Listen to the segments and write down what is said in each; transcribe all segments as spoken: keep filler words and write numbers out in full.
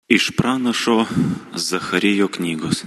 Iš pranašo Zacharijo knygos.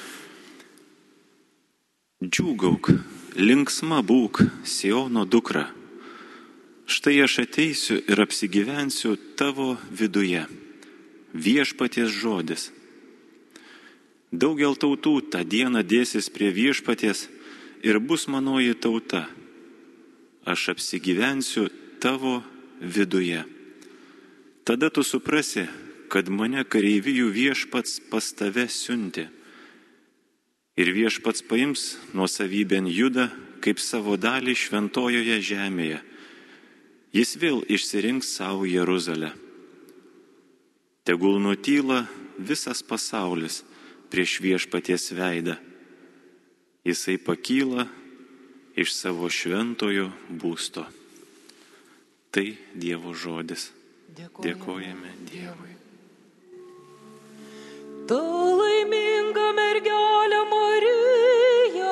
Džiūgauk, linksma būk, Siono dukra. Štai aš ateisiu ir apsigyvensiu tavo viduje. Viešpaties žodis. Daugel tautų tą dieną dėsis prie viešpaties ir bus manoji tauta. Aš apsigyvensiu tavo viduje. Tada tu suprasi, kad mane kareivijų viešpats pas tave siuntė. Ir viešpats paims nuosavybėn Judą kaip savo dalį šventojoje žemėje. Jis vėl išsirinks savo Jeruzalę. Tegul nutyla visas pasaulis prieš viešpaties veidą. Jisai pakyla iš savo šventojo būsto. Tai Dievo žodis. Dėkojame, Dėkojame Dievui. Tu laiminga mergelė Marija,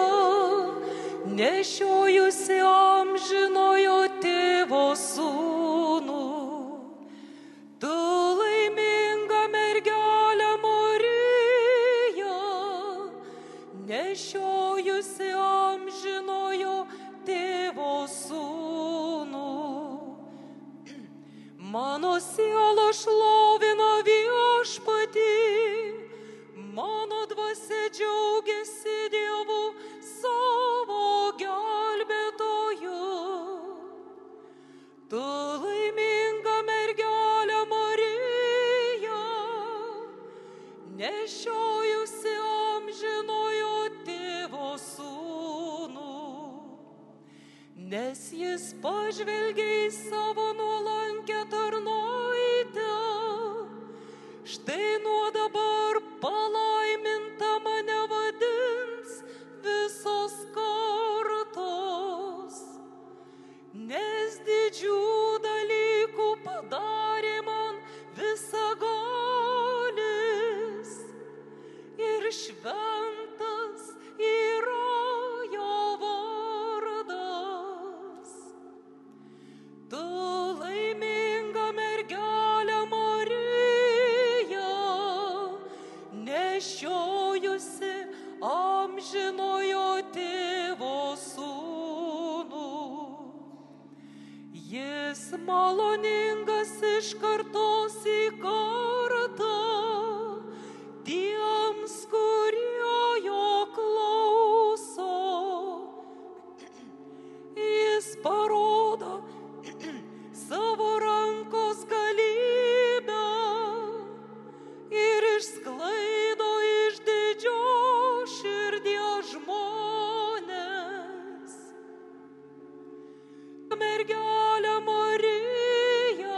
nešiojusi amžinojo tėvo sūnų. Tu laiminga mergelė Marija, nešiojusi amžinojo tėvo sūnų. Mano siela šlovina viešpatį, mano dvasia džiaugiasi Dievu savo gelbėtoju. Tu laiminga mergelė Marija, nešiojusi amžinojo tėvo sūnų, nes jis pažvelgė į savo nuolankę tarnaitę. Štai nuo dabar palaiminta mane vadins visos kartos, nes didžių dalykų padarė man visagalis ir šventas yra jo vardas. Tu laiminga mergelė Marija, nešiojusi amžinojo tėvo sūnų. Jis maloningas iš kartos į kartą tiems, kurie jo klauso. Jis parodo savo rankos galybę ir išsklaido iš didžios širdies žmones. Mergelė Marija,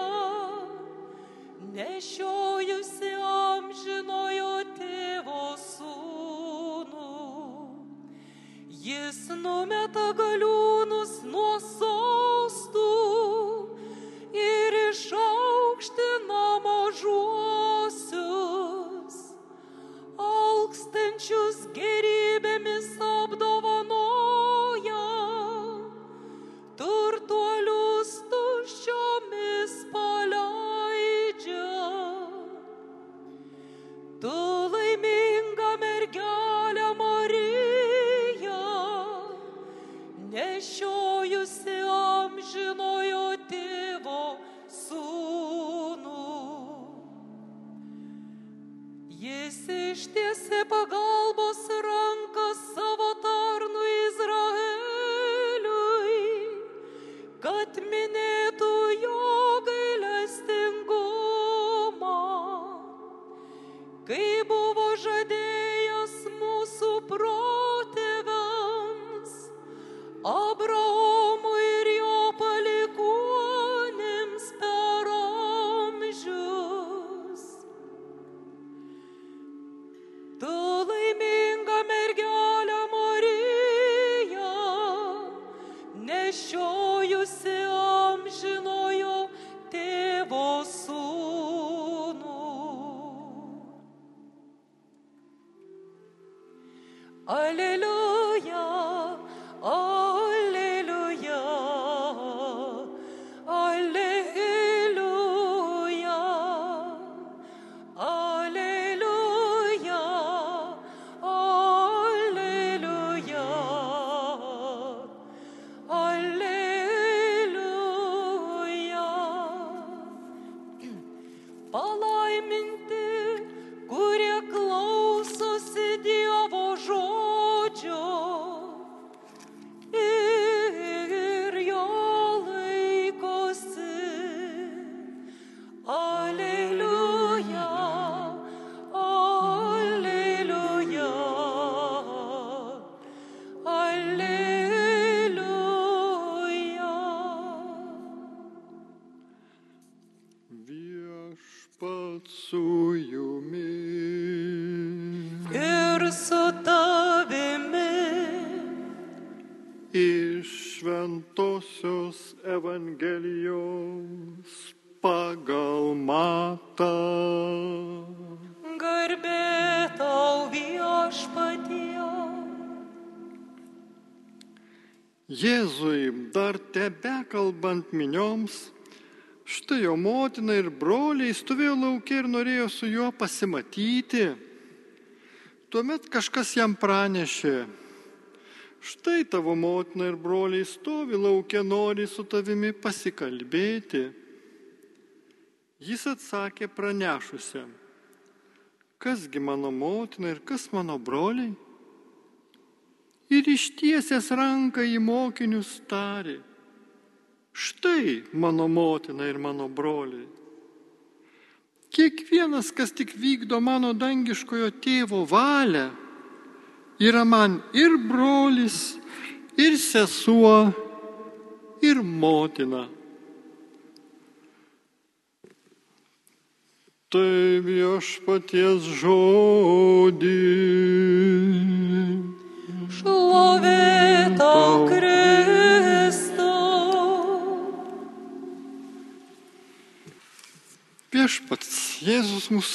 nešiojusi amžinojo tėvo sūnų. Jis numeta galiūnus nuo sostų ir išaukština mažuosius. Alkstančius gerybėmis apdovanoja, turtuolius tuščiomis paleidžia. Tu laiminga mergelė Marija, nešiojusi amžinojo tėvo sūnų. Jis ištiesė pagalbos ranką savo tarnui Izraeliui, kad minėtų jo gailestingumą, kai buvo žadėjęs mūsų protėviams, Abraomui ir jo palikuonims per amžius. Tu laiminga mergelė Marija, nešiojusi amžinojo tėvo sūnų. Aleliuja, aleliuja, aleliuja, aleliuja. klausanti, kurie klausosi Dievo žodžio ir jo laikosi. Aleliuja, aleliuja, aleliuja. Viešpats su jumis. Ir su tavimi. Iš Šventosios Evangelijos pagal Matą. Garbė tau viešpatie. Jėzui dar tebekalbant minioms, štai jo motina ir broliai stovėjo lauke ir norėjo su juo pasimatyti. Tuomet kažkas jam pranešė: štai tavo motina ir broliai stovi lauke, nori su tavimi pasikalbėti. Jis atsakė pranešusiam: kasgi mano motina ir kas mano broliai? Ir ištiesęs ranką į mokinius tarė: štai mano motina ir mano broliai. Kiekvienas, kas tik vykdo mano dangiškojo tėvo valią, yra man ir brolis, ir sesuo, ir motina. Tai viešpaties žodis. Šlovė tau, Kristau. Viešpats Jėzus mus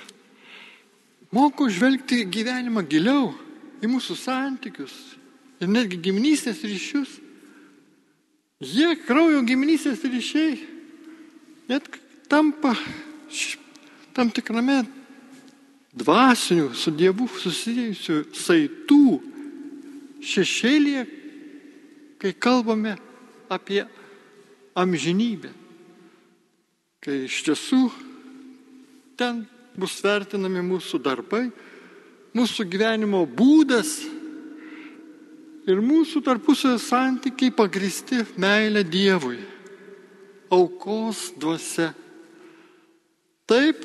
moko žvelgti gyvenimą giliau, į mūsų santykius ir netgi giminystės ryšius. Jie, kraujo giminystės ryšiai, net tampa tam tikrame dvasinių su Dievu susijusių saitų šešėlyje, kai kalbame apie amžinybę. Kai iš tiesų ten bus vertinami mūsų darbai, mūsų gyvenimo būdas ir mūsų tarpusavio santykiai pagristi meilė Dievui, aukos dvasia. Taip,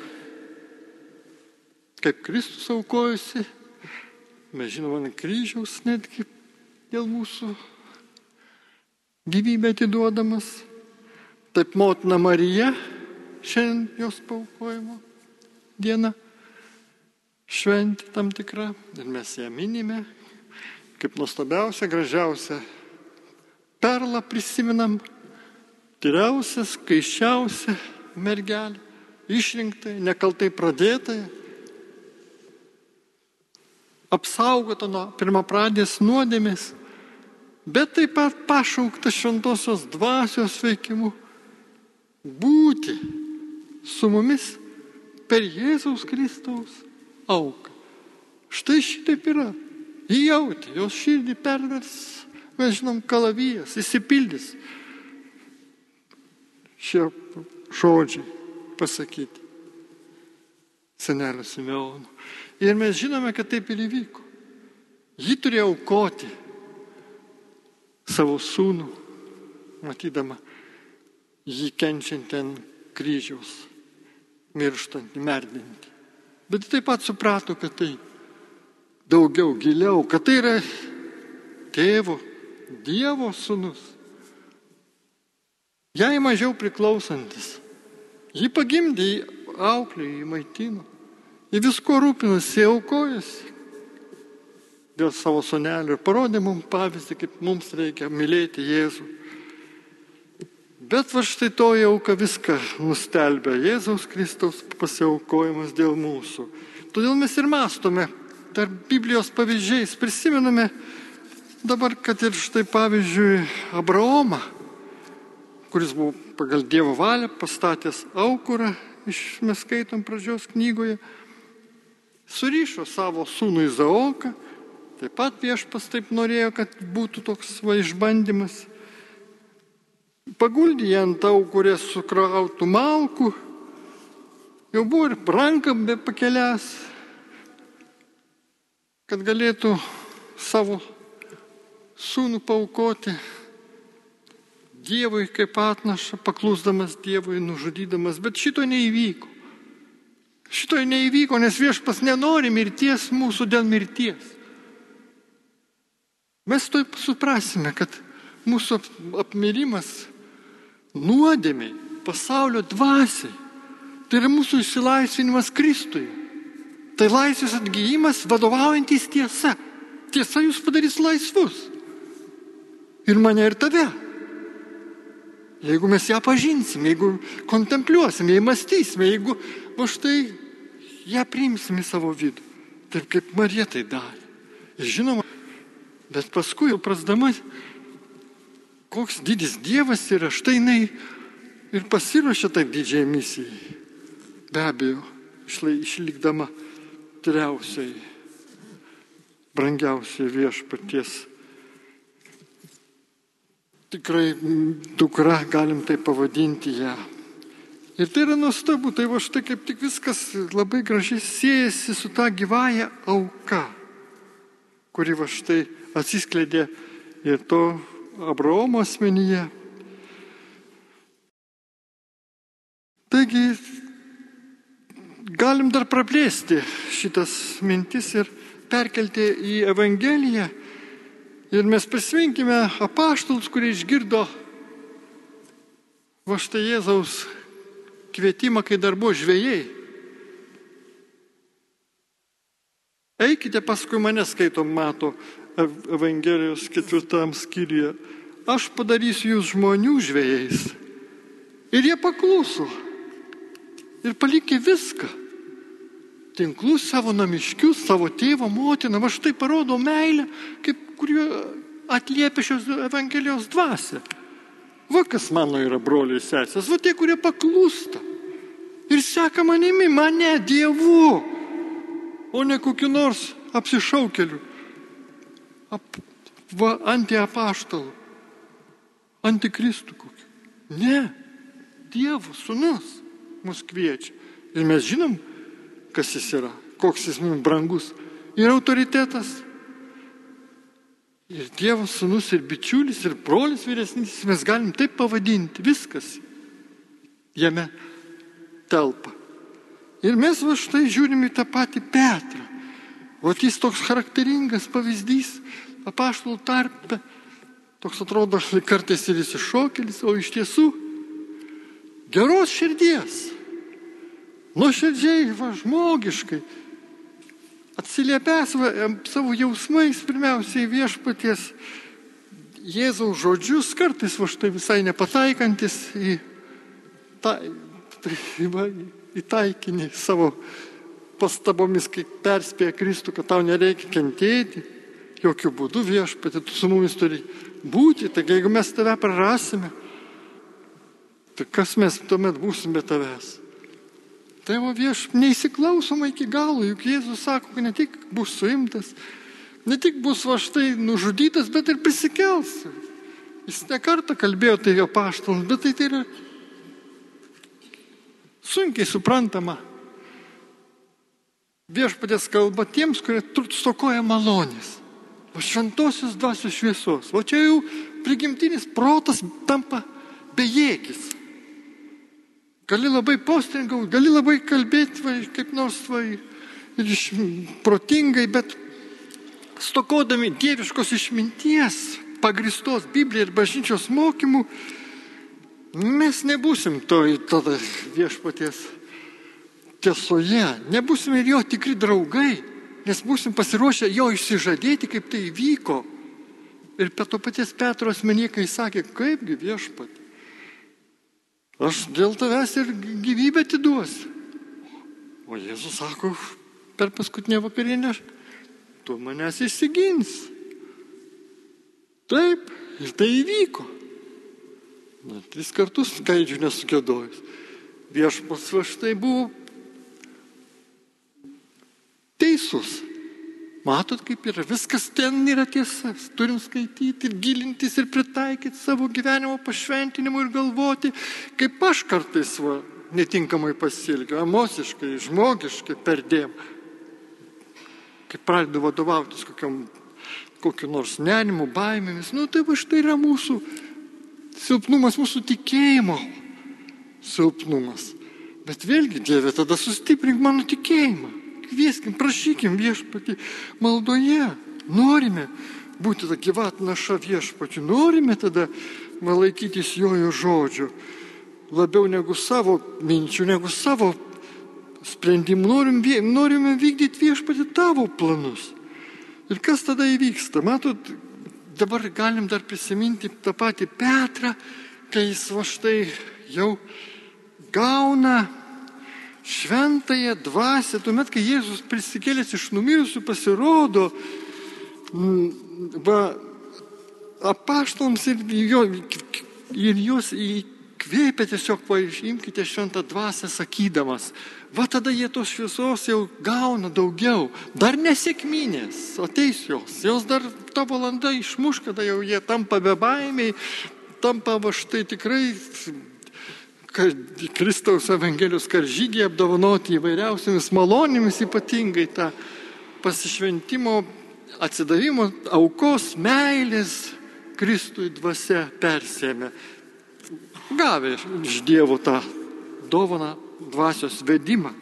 kaip Kristus aukojosi, mes žinome ant kryžiaus netgi dėl mūsų gyvybę atiduodamas. Taip motina Marija, šiandien jos paaukojimo diena, šventė tam tikra, ir mes ją minime kaip nuostabiausia, gražiausia perlą prisiminam, tyriausia, skaičiausia mergelė, išrinktai, nekaltai pradėtai, apsaugota nuo pirmapradės nuodėmės, bet taip pat pašaukta šventosios dvasios veikimu būti su mumis per Jėzaus Kristaus auką. Štai šitaip yra. Jį jauti, jos širdį pervers, mes žinom, kalavijas, įsipildys. Šie žodžiai pasakyti senelio Simeono. Ir mes žinome, kad taip ir įvyko. Ji turėjo aukoti savo sūnų, matydama jį kenčiantį ant kryžiaus, mirštantį, merdintį. Bet taip pat suprato, kad tai daugiau, giliau, kad tai yra tėvo, Dievo sūnus. Jai mažiau priklausantis. Jį pagimdė, jį auklėjo, jį maitino. Jį visko rūpinosi, aukojasi dėl savo sūnelio ir parodė mums pavyzdį, kaip mums reikia mylėti Jėzų. Bet va štai to auka viską nustelbė. Jėzaus Kristaus pasiaukojimas dėl mūsų. Todėl mes ir mąstome tarp Biblijos pavyzdžiais. Prisimename dabar, kad ir štai pavyzdžiui Abraomą, kuris buvo pagal Dievo valią pastatęs aukurą, iš mes skaitom pradžios knygoje, surišo savo sūnų Izaoką. Taip pat Viešpats taip norėjo, kad būtų toks va išbandymas. Paguldė jį ant aukurės sukrautų malkų Jau buvo ir ranką be pakelęs, kad galėtų savo sūnų paaukoti Dievui kaip atnašą, paklusdamas Dievui, nužudydamas, bet šito neįvyko. Šito neįvyko, nes viešpas nenori mirties mūsų dėl mirties. Mes to suprasime, kad mūsų apmirimas nuodėmiai, pasaulio dvasiai, tai yra mūsų išsilaisvinimas Kristuje. Tai laisvės atgyjimas vadovaujantis tiesa. Tiesa jūs padarys laisvus. Ir mane, ir tave. Jeigu mes ją pažinsime, jeigu kontempliuosime, jei mąstysime, jeigu va štai ją priimsime į savo vidų. Taip kaip Marija tai darė. Ir žinoma, bet paskui, prasdama, koks didis Dievas yra, štai jinai ir pasiruošė taip didžiai misijai. Be abejo, išlikdama tyriausiai, brangiausiai viešpaties. Tikrai dukra, galim tai pavadinti ją. Ir tai yra nuostabu, tai va štai kaip tik viskas labai gražiai siejasi su ta gyvąja auka, kuri va štai atsiskleidė ir to Abraomo asmenyje. Taigi, galim dar praplėsti šitas mintis ir perkelti į Evangeliją. Ir mes prisiminkime apaštalus, kurie išgirdo va štai Jėzaus kvietimą, kai dar buvo žvejai. Eikite paskui mane, skaitom Mato Evangelijos ketvirtam skyriuje. Aš padarysiu jūs žmonių žvejais. Ir jie pakluso. Ir palikė viską. Tinklus, savo namiškius, savo tėvą, motiną. Va štai parodo meilę, kaip kurio atliepia šios Evangelijos dvasia. Va kas mano yra broliai ir sesės. Va tie, kurie paklūsta. Ir seka manimi, mane, Dievu. O ne kokiu nors apsišaukeliu. Ap, va, antiapaštalų. Antikristų kokiu. Ne. Dievo sūnus mus kviečia. Ir mes žinom, kas jis yra, koks jis mums brangus. Ir autoritetas, ir Dievo sūnus, ir bičiulis, ir brolis vyresnis, mes galim taip pavadinti, viskas jame telpa. Ir mes va štai žiūrime į tą patį Petrą. O jis toks charakteringas pavyzdys, apaštalų tarpe, toks atrodo kartais ir išsišokėlis, o iš tiesų geros širdies. Nuoširdžiai, va, žmogiškai, atsiliepęs va, savo jausmais, pirmiausiai viešpaties Jėzaus žodžius, kartais va štai visai nepataikantis į, ta, va, į taikinį savo pastabomis, kai perspėja Kristų, kad tau nereikia kentėti, jokių būdų viešpatė, tu su mumis turi būti, taigi jeigu mes tave prarasime, tai kas mes tuomet būsim be tavęs? Tai va vieš, neįsiklausoma iki galo, juk Jėzus sako, kad ne tik bus suimtas, ne tik bus va štai nužudytas, bet ir prisikels. Jis ne kartą kalbėjo tai apaštalams, bet tai, tai yra sunkiai suprantama. Viešpaties kalba tiems, kurie stokoja malonės. Va šventosios dvasios šviesos. Va čia jau prigimtinis protas tampa bejėgis. Gali labai postringauti, gali labai kalbėti, va, kaip nors va, ir iš, protingai, bet stokodami dieviškos išminties, pagristos Biblijos ir bažnyčios mokymų, mes nebūsim to tada viešpaties tiesoje, nebūsim ir jo tikri draugai, nes būsim pasiruošę jo išsižadėti, kaip tai vyko. Ir to paties Petro asmenyje, kai sakė, kaipgi viešpat, aš dėl tavęs ir gyvybę atiduosiu. O Jėzus sako, per paskutinę vakarienę, tu manęs išsigins. Taip, ir tai įvyko. Na, tris kartus gaidžių nesugėdojus. Viešpats va štai buvo teisus. Matot, kaip yra, viskas ten yra tiesa. Turim skaityti ir gilintis ir pritaikyti savo gyvenimo pašventinimui ir galvoti, kaip aš kartais va, netinkamai pasielgiu, emociškai, žmogiškai, perdėm. Kai pradedu vadovautis kokiam, kokiu nors nerimu, baimėmis, nu tai va štai yra mūsų silpnumas, mūsų tikėjimo silpnumas. Bet vėlgi, Dieve, tada sustiprink mano tikėjimą. Kvieskim, prašykim Viešpatį maldoje. Norime būti ta gyvatnaša Viešpačiu. Norime tada laikytis Jojo žodžių. Labiau negu savo minčių, negu savo sprendimų. Norim, norime vykdyti Viešpatį tavo planus. Ir kas tada įvyksta? Matot, dabar galim dar prisiminti tą patį Petrą, kai jis va štai jau gauna šventąją dvasią. Tuomet, kai Jėzus prisikėlęs iš numirusių pasirodo, va, apaštalams ir, jo, ir juos įkvėpia tiesiog, paimkite šventą dvasią sakydamas. Va tada jie tos šviesos jau gauna daugiau. Dar nesėkminės, ateis jos. Jos dar ta valanda išmuš, kada jau jie tampa bebaimiai, tampa va štai tikrai Kristaus Evangelijos karžygiai apdovanoti įvairiausiamis malonėmis, ypatingai tą pasišventimo, atsidavimo, aukos, meilės Kristui dvasia persėmė. Gavę iš Dievo tą dovaną dvasios vedimą.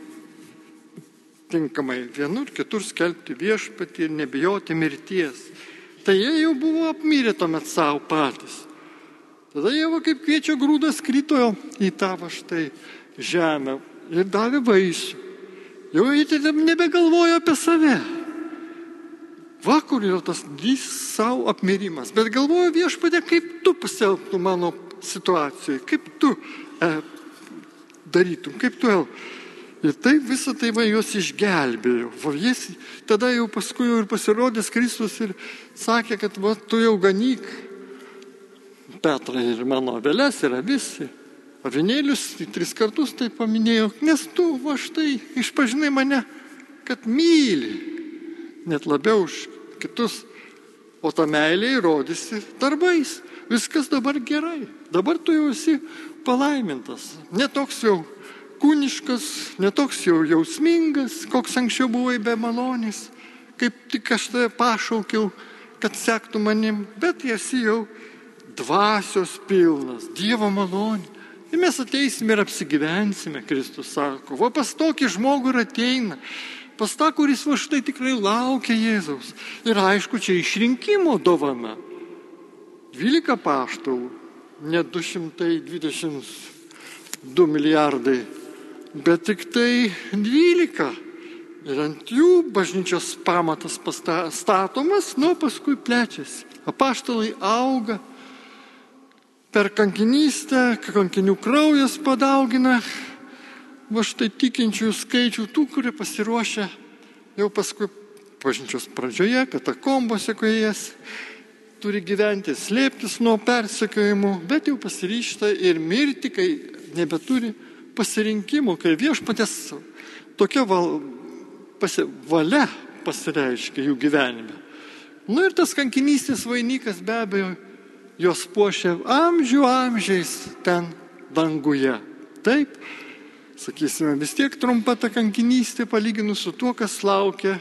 Tinkamai vienur, kitur skelbti Viešpatį ir nebijoti mirties. Tai jie jau buvo apmirę tuomet savo patys. Tada jie va kaip kviečio grūdas krito į tą va štai žemę ir davė vaisių. Jau jie nebegalvojo apie save. Va kur yra tas dys savo apmirimas. Bet galvojo Viešpatie, kaip tu pasielgtum mano situacijai, kaip tu e, darytum, kaip tu el. Ir taip visą tai va juos išgelbėjo. Va, jis, tada jau paskui jau ir pasirodęs Kristus ir sakė, kad va tu jau ganyk Petrą ir mano aveles ir avis, avinėlius, tris kartus tai paminėjo, nes tu va štai išpažinai mane, kad myli, net labiau už kitus, o tą meilę įrodysi darbais. Viskas dabar gerai, dabar tu jau esi palaimintas, netoks jau kūniškas, netoks jau jausmingas, koks anksčiau buvai be malonės, kaip tik aš tave pašaukiau, kad sektų manim, bet esi jau dvasios pilnas, Dievo malonė. Ir mes ateisime ir apsigyvensime, Kristus sako. Va pas tokį žmogų ir ateina. Pas tą, kuris va štai tikrai laukia Jėzaus. Ir aišku, čia išrinkimo dovana. Dvylika apaštalų, ne du šimtai dvidešimt du milijardai, bet tik tai dvylika. Ir ant jų bažnyčios pamatas statomas, nu paskui plečiasi. Apaštalai auga. Per kankinystę, kankinių kraujas padaugina, va štai tikinčiųjų skaičių, tų, kurie pasiruošia jau paskui bažnyčios pradžioje, katakombose, kai jas turi gyventi, slėptis nuo persekiojimų, bet jau pasiryžta ir mirti, kai nebeturi pasirinkimų, kai Viešpatės tokia val, pasi, valia pasireiškia jų gyvenime. Nu ir tas kankinystės vainikas be abejo jos puošia amžių amžiais ten danguje. Taip, sakysime, vis tiek trumpa ta kankinystė palyginus su tuo, kas laukia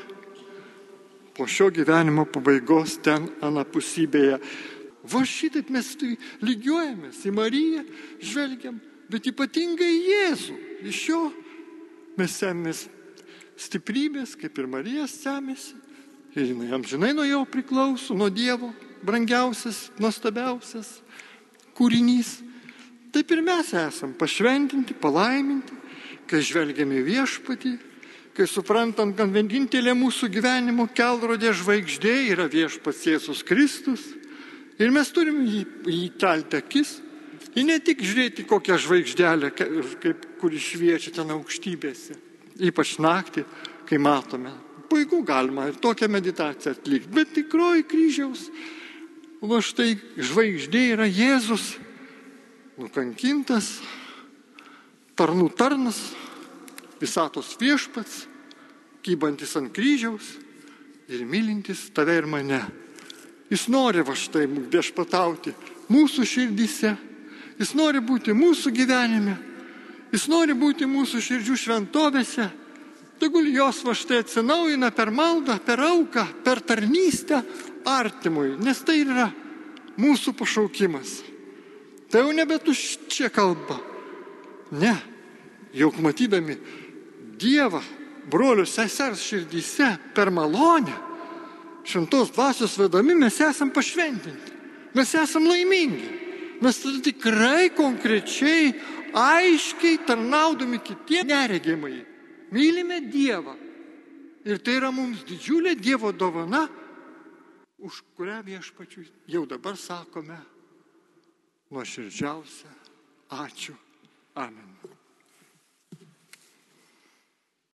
po šio gyvenimo pabaigos ten anapusybėje. Va šitaip mes lygiuojamės į Mariją, žvelgiam, bet ypatingai į Jėzų. Iš jo mes semės stiprybės, kaip ir Marija semėsi. Ir jinai amžinai nuo jo priklauso, nuo Dievo. Brangiausias, nuostabiausias kūrinys. Taip ir mes esam pašventinti, palaiminti, kai žvelgiame Viešpatį, kai suprantam, kad vienintelė mūsų gyvenimo kelrodė žvaigždė yra Viešpats Jėzus Kristus. Ir mes turime jį, jį kelti akis. Ir ne tik žiūrėti kokią žvaigždelę, kaip, kuri šviečia ten aukštybėse. Ypač naktį, kai matome. Puiku galima ir tokią meditaciją atlikti. Bet tikroji kryžiaus va štai žvaigždė yra Jėzus, nukankintas, tarnų tarnas, visatos viešpats, kybantis ant kryžiaus ir mylintis tave ir mane. Jis nori va štai viešpatauti mūsų širdyse, jis nori būti mūsų gyvenime Jis nori būti mūsų širdžių šventovėse. Tegul jos va štai atsinaujina per maldą, per auką, per tarnystę artimui, nes tai yra mūsų pašaukimas. Tai jau nebe tuščia kalba. Ne, juk matydami Dievą, brolius sesers širdyse, per malonę, šventos dvasios vedami mes esam pašventinti. Mes esam laimingi. Mes tikrai konkrečiai, aiškiai tarnaudami kitiem neregimai. Mylime Dievą. Ir tai yra mums didžiulė Dievo dovana, už kurią viešpačiui jau dabar sakome nuoširdžiausia ačiū. Amen.